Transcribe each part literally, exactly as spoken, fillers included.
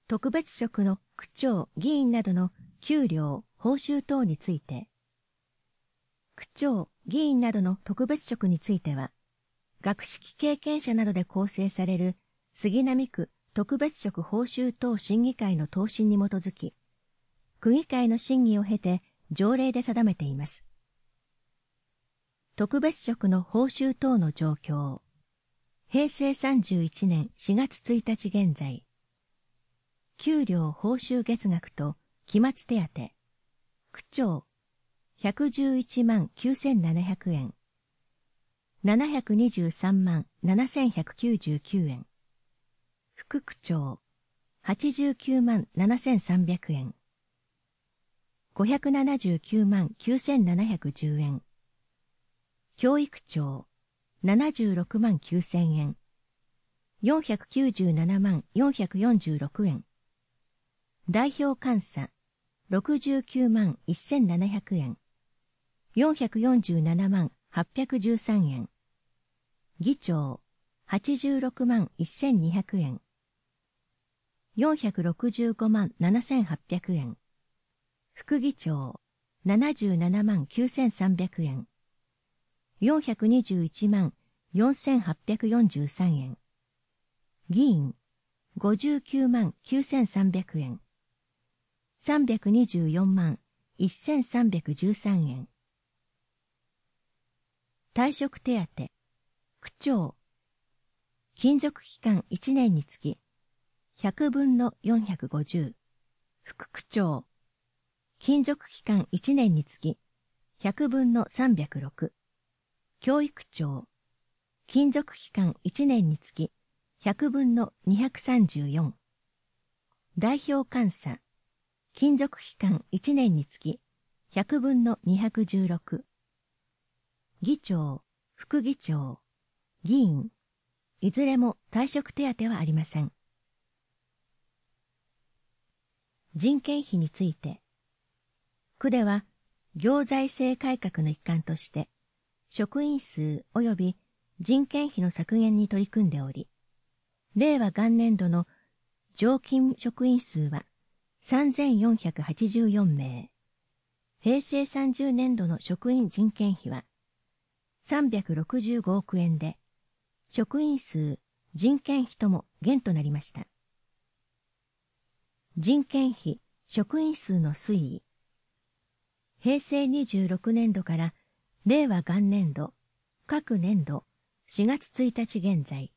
特別職の区長、議員などの給料、報酬等について、区長、議員などの特別職については、学識経験者などで構成される杉並区特別職報酬等審議会の答申に基づき、区議会の審議を経て条例で定めています。特別職の報酬等の状況。へいせいさんじゅういちねんしがつついたち現在。給料報酬月額と期末手当。区長、ひゃくじゅういちまんきゅうせんななひゃくえん。ななひゃくにじゅうさんまんななせんひゃくきゅうじゅうきゅうえん。副区長、はちじゅうきゅうまんななせんさんびゃくえん。ごひゃくななじゅうきゅうまんきゅうせんななひゃくじゅうえん。教育長、ななじゅうろくまんきゅうせんえん。よんひゃくきゅうじゅうななまんよんひゃくよんじゅうろくえん。代表監査、ろくじゅうきゅうまんせんななひゃくえん。よんひゃくよんじゅうななまんはっぴゃくじゅうさんえん。議長、はちじゅうろくまんせんにひゃくえん。よんひゃくろくじゅうごまんななせんはっぴゃくえん。副議長、ななじゅうななまんきゅうせんさんびゃくえん。よんひゃくにじゅういちまんよんせんはっぴゃくよんじゅうさんえん。議員、ごじゅうきゅうまんきゅうせんさんびゃくえん。さんびゃくにじゅうよんまんせんさんびゃくじゅうさんえん。退職手当、区長、勤続期間いちねんにつき、ひゃくぶんのよんひゃくごじゅう。副区長、勤続期間いちねんにつき、ひゃくぶんのさんびゃくろく。教育長、勤続期間いちねんにつき、ひゃくぶんのにひゃくさんじゅうよん。代表監査、勤続期間いちねんにつき、ひゃくぶんのにひゃくじゅうろく。議長、副議長、議員、いずれも退職手当はありません。人件費について、区では行財政改革の一環として、職員数及び人件費の削減に取り組んでおり、令和元年度の常勤職員数はさんぜんよんひゃくはちじゅうよんめい、へいせいさんじゅうねんどの職員人件費はさんびゃくろくじゅうごおくえんで、職員数、人件費とも減となりました。人件費、職員数の推移。へいせいにじゅうろくねんどから令和元年度、各年度しがつついたち現在。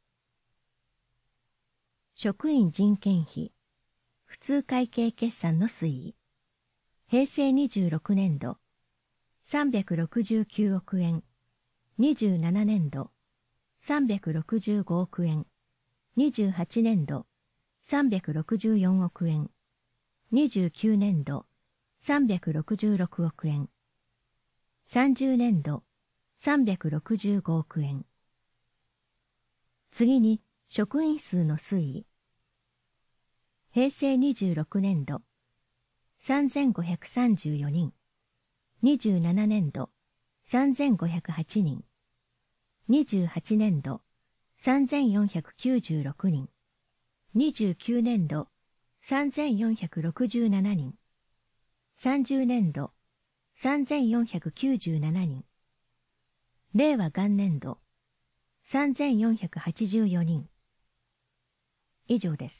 職員人件費、普通会計決算の推移。へいせいにじゅうろくねんど、さんびゃくろくじゅうきゅうおくえん。にじゅうななねんど、さんびゃくろくじゅうごおくえん。にじゅうはちねんど、さんびゃくろくじゅうよんおくえん。にじゅうきゅうねんど、さんびゃくろくじゅうろくおくえん。さんじゅうねんど、さんびゃくろくじゅうごおくえん。次に、職員数の推移。へいせいにじゅうろくねんど、さんぜんごひゃくさんじゅうよにん。にじゅうななねんど、さんぜんごひゃくはちにん。にじゅうはちねんど、さんぜんよんひゃくきゅうじゅうろくにん。にじゅうきゅうねんど、さんぜんよんひゃくろくじゅうななにん。さんじゅうねんど、さんぜんよんひゃくきゅうじゅうななにん。令和元年度、さんぜんよんひゃくはちじゅうよにん。以上です。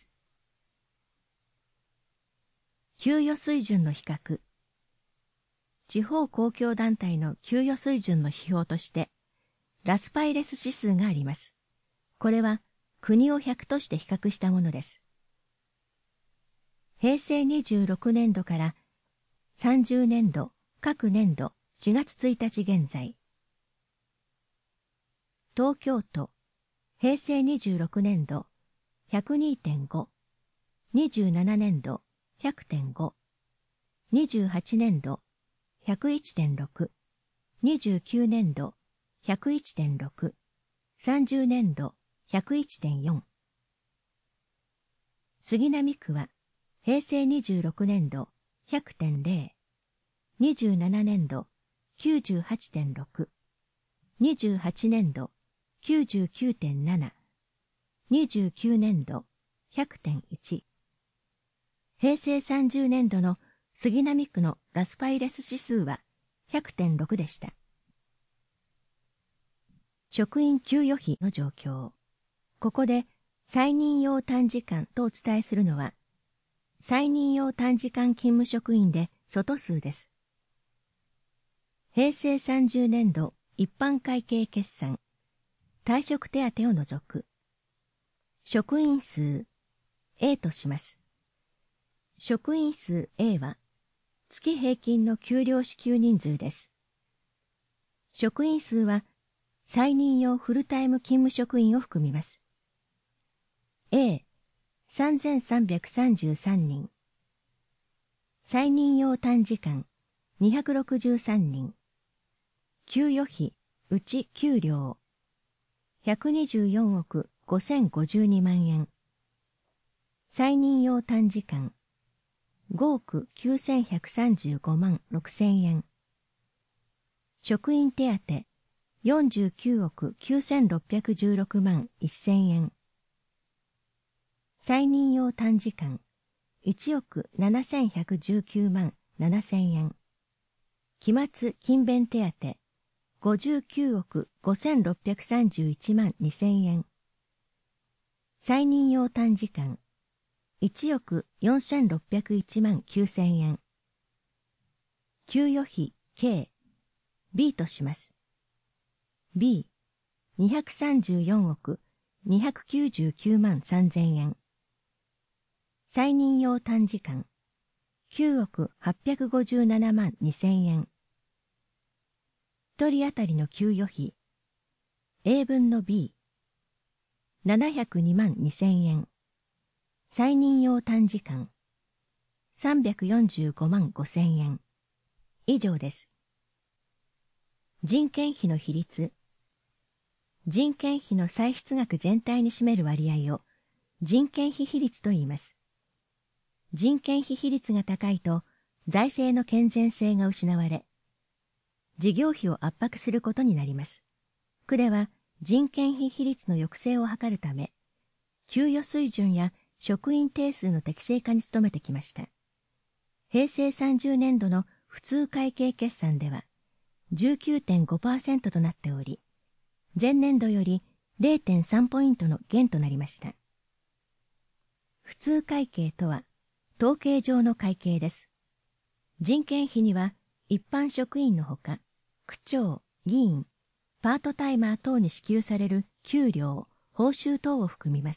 給与水準の比較。地方公共団体の給与水準の指標として、ラスパイレス指数があります。これは国をひゃくとして比較したものです。へいせいにじゅうろくねんどからさんじゅうねんど、各年度しがつついたち現在。東京都、へいせいにじゅうろくねんど、ひゃくにてんご。にじゅうななねんど、ひゃくてんご。にじゅうはちねんど、ひゃくいちてんろく。にじゅうきゅうねんど、ひゃくいちてんろく。さんじゅうねんど、ひゃくいちてんよん。杉並区は、へいせいにじゅうろくねんど、ひゃくてんぜろ。にじゅうななねんど、きゅうじゅうはちてんろく。にじゅうはちねんど、きゅうじゅうきゅうてんなな。にじゅうきゅうねんど、ひゃくてんいち。 平成さんじゅうねんどの杉並区のラスパイレス指数は ひゃくてんろく でした。職員給与費の状況。ここで再任用短時間とお伝えするのは、再任用短時間勤務職員で外数です。平成さんじゅうねんど一般会計決算、退職手当を除く。職員数 A とします。職員数 A は月平均の給料支給人数です。職員数は再任用フルタイム勤務職員を含みます。A、さんぜんさんびゃくさんじゅうさんにん。再任用短時間、にひゃくろくじゅうさんにん。給与費、うち給料、ひゃくにじゅうよんおくごせんごじゅうにまんえん。再任用短時間、ごおくきゅうせんひゃくさんじゅうごまんろくせんえん。職員手当、よんじゅうきゅうおくきゅうせんろっぴゃくじゅうろくまんせんえん。再任用短時間、いちおくななせんひゃくじゅうきゅうまんななせんえん。期末勤勉手当、ごじゅうきゅうおくごせんろっぴゃくさんじゅういちまんにせんえん。再任用短時間、いちおくよんせんろっぴゃくいちまんきゅうせんえん。給与費計 B とします。B、にひゃくさんじゅうよんおくにひゃくきゅうじゅうきゅうまんさんぜんえん。再任用短時間、きゅうおくはっぴゃくごじゅうななまんにせんえん。一人当たりの給与費、A 分の B、ななひゃくにまんにせんえん。再任用短時間、さんびゃくよんじゅうごまんごせんえん。以上です。人件費の比率。人件費の歳出額全体に占める割合を人件費比率と言います。人件費比率が高いと財政の健全性が失われ、事業費を圧迫することになります。区では人件費比率の抑制を図るため、給与水準や職員定数の適正化に努めてきました。平成さんじゅうねんどの普通会計決算では じゅうきゅうてんごパーセント となっており、前年度より れいてんさんポイントの減となりました。普通会計とは、統計上の会計です。人件費には一般職員のほか、区長、議員、パートタイマー等に支給される給料、報酬等を含みます。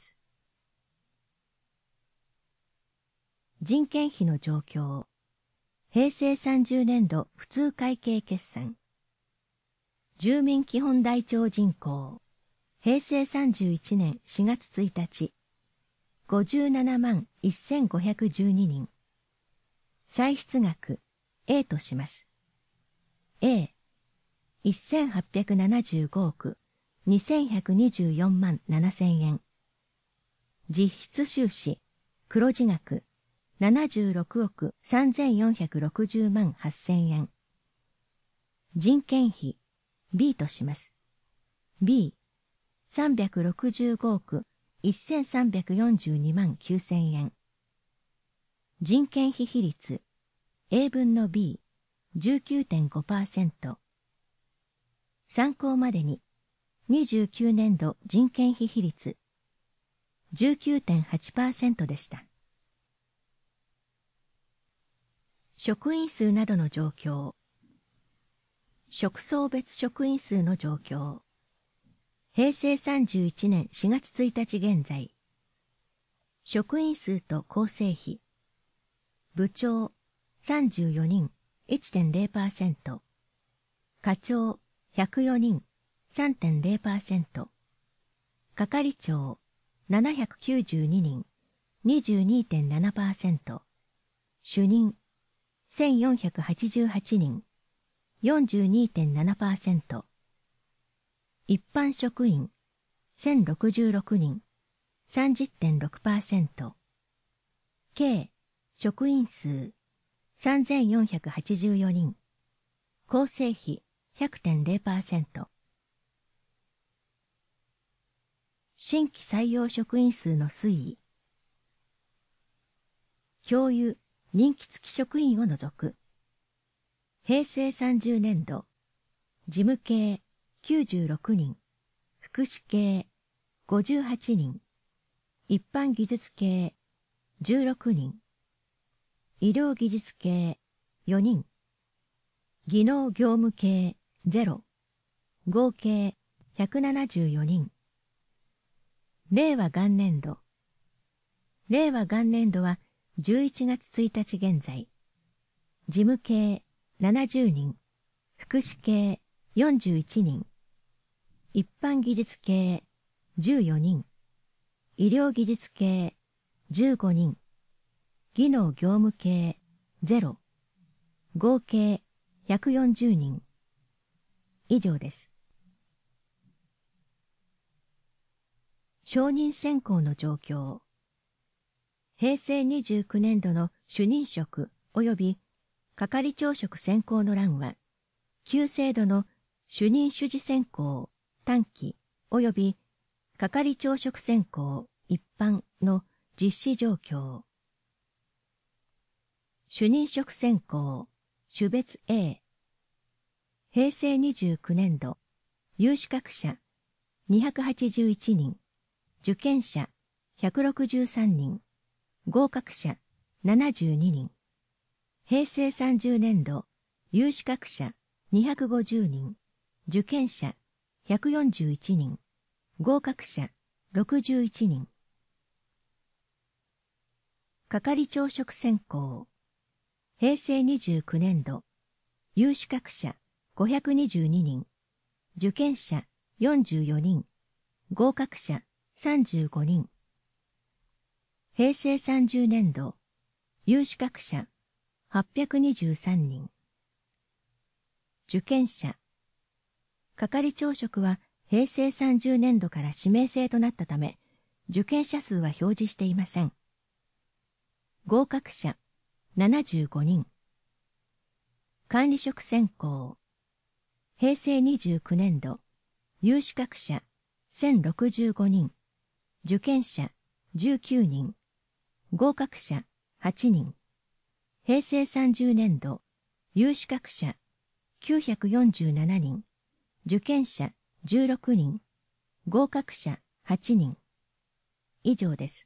人件費の状況。平成さんじゅうねんど普通会計決算。住民基本台帳人口。平成さんじゅういちねんしがつついたち。ごじゅうななまんせんごひゃくじゅうににん。歳出額 A とします。A、せんはっぴゃくななじゅうごおくにせんひゃくにじゅうよんまんななせんえん。実質収支、黒字額ななじゅうろくおくさんぜんよんひゃくろくじゅうまんはっせんえん。人件費 B とします。B、さんびゃくろくじゅうごおくせんさんびゃくよんじゅうにまんきゅうせんえん。人件費比率 A 分の B、じゅうきゅうてんごパーセント。参考までににじゅうきゅうねんど人件費比率 じゅうきゅうてんはちパーセント でした。職員数などの状況。職層別職員数の状況。平成さんじゅういちねんしがつついたち現在。職員数と構成比。部長さんじゅうよにん いってんれいパーセント。課長ひゃくよにん さんてんれいパーセント。係長ななひゃくきゅうじゅうににん にじゅうにてんななパーセント。主任せんよんひゃくはちじゅうはちにん よんじゅうにてんななパーセント。一般職員せんろくじゅうろくにん さんじゅってんろくパーセント。計職員数さんぜんよんひゃくはちじゅうよにん。構成比 ひゃくてんれいパーセント。新規採用職員数の推移。 教諭、任期付き職員を除く。へいせいさんじゅうねんど、事務系きゅうじゅうろくにん、福祉系ごじゅうはちにん、一般技術系じゅうろくにん、医療技術系よにん、技能業務系ゼロ、合計ひゃくななじゅうよにん。令和元年度。令和元年度はじゅういちがつついたち現在、事務系ななじゅうにん、福祉系よんじゅういちにん、一般技術系じゅうよにん、医療技術系じゅうごにん、技能業務系ゼロ、合計ひゃくよんじゅうにん。以上です。承認選考の状況。へいせいにじゅうきゅうねんどの主任職及び係長職選考の欄は、旧制度の主任主事選考短期及び係長職選考一般の実施状況。主任職選考種別 A。へいせいにじゅうきゅうねんど、有資格者にひゃくはちじゅういちにん、受験者ひゃくろくじゅうさんにん、合格者ななじゅうににん。へいせいさんじゅうねんど、有資格者にひゃくごじゅうにん、受験者ひゃくよんじゅういちにん、合格者ろくじゅういちにん。係長職選考。へいせいにじゅうきゅうねんど、有資格者ごひゃくにじゅうににん、受験者よんじゅうよにん、合格者さんじゅうごにん。へいせいさんじゅうねんど、有資格者はっぴゃくにじゅうさんにん。受験者。係長職はへいせいさんじゅうねんどから指名制となったため、受験者数は表示していません。合格者ななじゅうごにん。管理職選考。へいせいにじゅうきゅうねんど、有資格者せんろくじゅうごにん、受験者じゅうきゅうにん、合格者はちにん。へいせいさんじゅうねんど、有資格者きゅうひゃくよんじゅうななにん、受験者じゅうろくにん、合格者はちにん。以上です。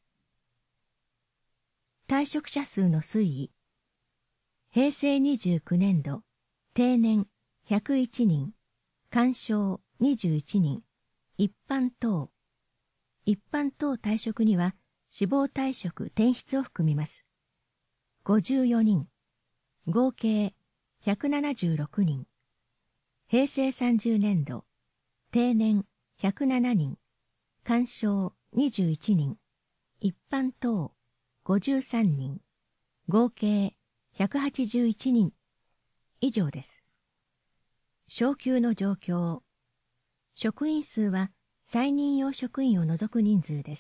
退職者数の推移。へいせいにじゅうきゅうねんど、定年ひゃくいちにん、官賞にじゅういちにん、一般等。一般等退職には死亡退職転出を含みます。ごじゅうよにん、合計ひゃくななじゅうろくにん。へいせいさんじゅうねんど、定年ひゃくななにん、官賞にじゅういちにん、一般等ごじゅうさんにん、合計ひゃくはちじゅういちにん。以上です。昇給の状況。職員数は再任用職員を除く人数です。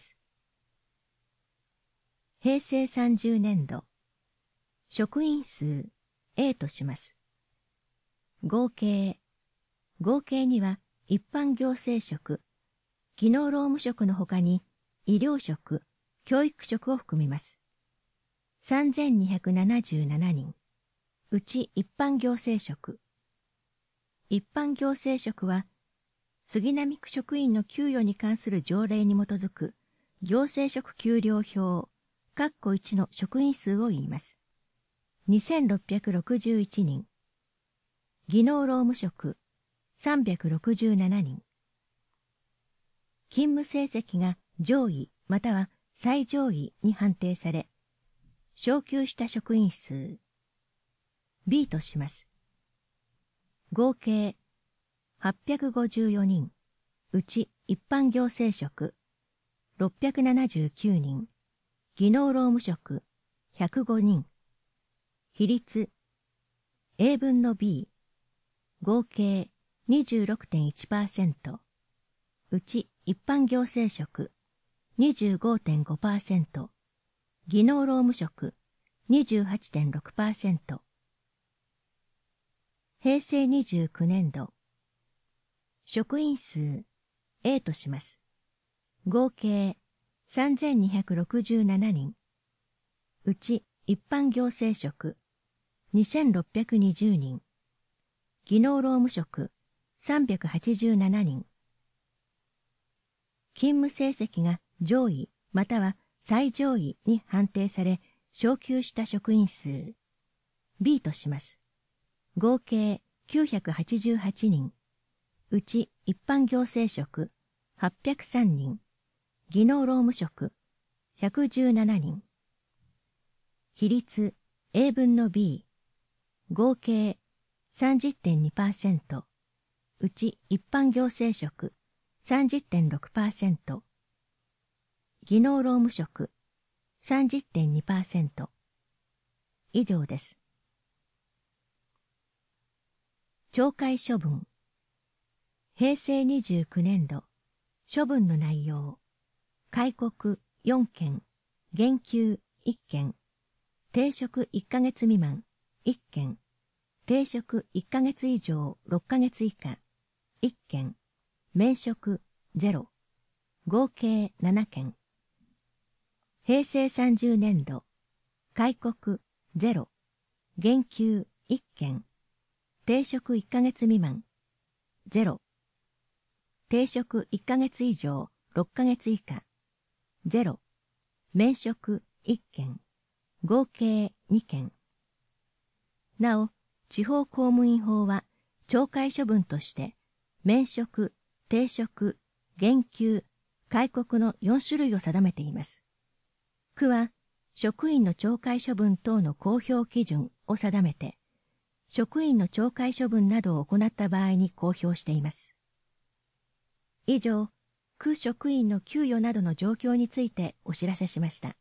へいせいさんじゅうねんど、職員数 A とします。合計。合計には一般行政職、技能労務職のほかに医療職、教育職を含みます。さんぜんにひゃくななじゅうななにん。うち一般行政職。一般行政職は、杉並区職員の給与に関する条例に基づく行政職給料表、括弧いちの職員数を言います。にせんろっぴゃくろくじゅういちにん。技能労務職、さんびゃくろくじゅうななにん。勤務成績が上位または最上位に判定され、昇給した職員数 B とします。合計はっぴゃくごじゅうよにん、うち一般行政職ろっぴゃくななじゅうきゅうにん、技能労務職ひゃくごにん。比率 A 分の B、合計 にじゅうろくてんいちパーセント、うち一般行政職 にじゅうごてんごパーセント、技能労務職 にじゅうはちてんろくパーセント。へいせいにじゅうきゅうねんど、職員数 A とします。合計さんぜんにひゃくろくじゅうななにん、うち一般行政職にせんろっぴゃくにじゅうにん、技能労務職さんびゃくはちじゅうななにん。勤務成績が上位または最上位に判定され昇給した職員数 ビー とします。合計きゅうひゃくはちじゅうはちにん、うち一般行政職はっぴゃくさんにん、技能労務職ひゃくじゅうななにん。比率 エー 分の ビー、合計 さんじゅってんにパーセント、うち一般行政職 さんじゅってんろくパーセント、技能労務職 さんじゅってんにパーセント。以上です。懲戒処分。平成にじゅうきゅうねんど、処分の内容。戒告よんけん、減給いっけん、停職いっかげつ未満いっけん、停職いっかげつ以上ろっかげつ以下いっけん、免職ゼロ、合計ななけん。平成さんじゅうねんど、戒告ゼロ、減給いっけん、停職いっかげつ未満ゼロ、停職いっかげつ以上ろっかげつ以下ゼロ、免職いっけん、合計にけん。なお、地方公務員法は懲戒処分として免職、停職、減給、戒告のよんしゅるいを定めています。区は職員の懲戒処分等の公表基準を定めて、職員の懲戒処分などを行った場合に公表しています。以上、区職員の給与などの状況についてお知らせしました。